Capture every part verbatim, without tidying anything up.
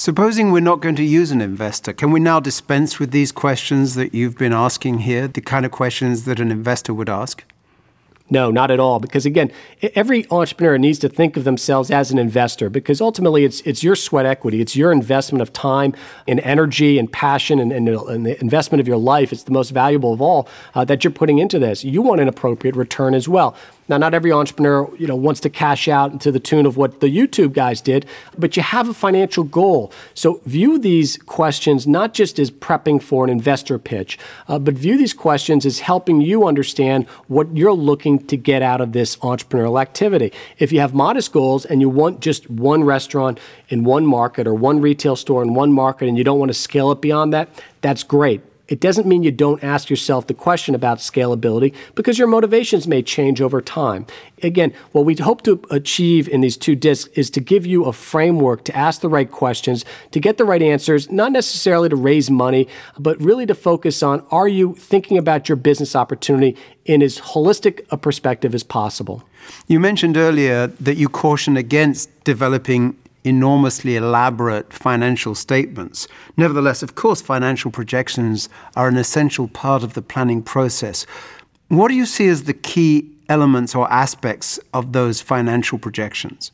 Supposing we're not going to use an investor, can we now dispense with these questions that you've been asking here, the kind of questions that an investor would ask? No, not at all. Because again, every entrepreneur needs to think of themselves as an investor, because ultimately it's it's your sweat equity. It's your investment of time and energy and passion and, and, and the investment of your life. It's the most valuable of all uh, that you're putting into this. You want an appropriate return as well. Now, not every entrepreneur, you know, wants to cash out to the tune of what the YouTube guys did, but you have a financial goal. So view these questions not just as prepping for an investor pitch, uh, but view these questions as helping you understand what you're looking to get out of this entrepreneurial activity. If you have modest goals and you want just one restaurant in one market or one retail store in one market and you don't want to scale it beyond that, that's great. It doesn't mean you don't ask yourself the question about scalability, because your motivations may change over time. Again, what we hope to achieve in these two discs is to give you a framework to ask the right questions, to get the right answers, not necessarily to raise money, but really to focus on, are you thinking about your business opportunity in as holistic a perspective as possible? You mentioned earlier that you caution against developing enormously elaborate financial statements. Nevertheless, of course, financial projections are an essential part of the planning process. What do you see as the key elements or aspects of those financial projections?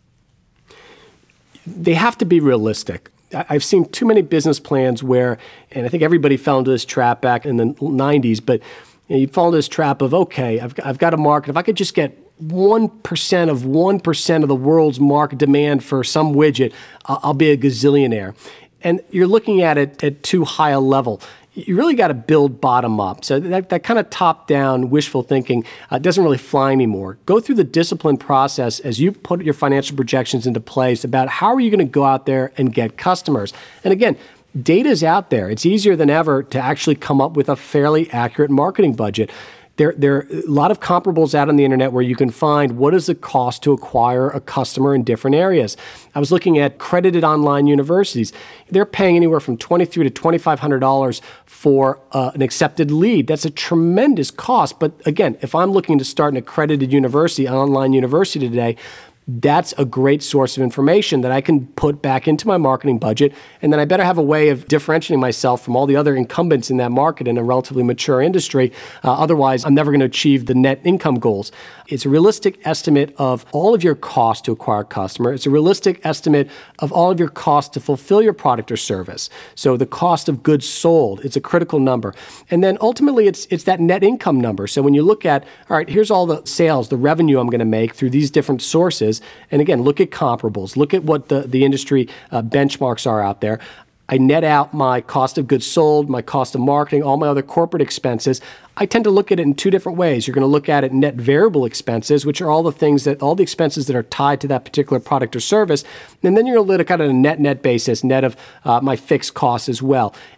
They have to be realistic. I've seen too many business plans where, and I think everybody fell into this trap back in the nineties, but you know, you fall into this trap of, okay, I've, I've got a market. If I could just get one percent of one percent of the world's market demand for some widget, uh, I'll be a gazillionaire. And you're looking at it at too high a level. You really got to build bottom up. So that, that kind of top-down wishful thinking uh, doesn't really fly anymore. Go through the disciplined process as you put your financial projections into place about how are you going to go out there and get customers. And again, data is out there. It's easier than ever to actually come up with a fairly accurate marketing budget. There, there are a lot of comparables out on the internet where you can find what is the cost to acquire a customer in different areas. I was looking at accredited online universities. They're paying anywhere from twenty-three hundred to twenty-five hundred dollars for uh, an accepted lead. That's a tremendous cost. But again, if I'm looking to start an accredited university, an online university today, that's a great source of information that I can put back into my marketing budget. And then I better have a way of differentiating myself from all the other incumbents in that market in a relatively mature industry. Uh, otherwise, I'm never going to achieve the net income goals. It's a realistic estimate of all of your costs to acquire a customer. It's a realistic estimate of all of your costs to fulfill your product or service. So the cost of goods sold, it's a critical number. And then ultimately, it's it's that net income number. So when you look at, all right, here's all the sales, the revenue I'm going to make through these different sources. And again, look at comparables. Look at what the, the industry uh, benchmarks are out there. I net out my cost of goods sold, my cost of marketing, all my other corporate expenses. I tend to look at it in two different ways. You're going to look at it net variable expenses, which are all the things that, all the expenses that are tied to that particular product or service. And then you're going to look at it on a net-net basis, net of uh, my fixed costs as well.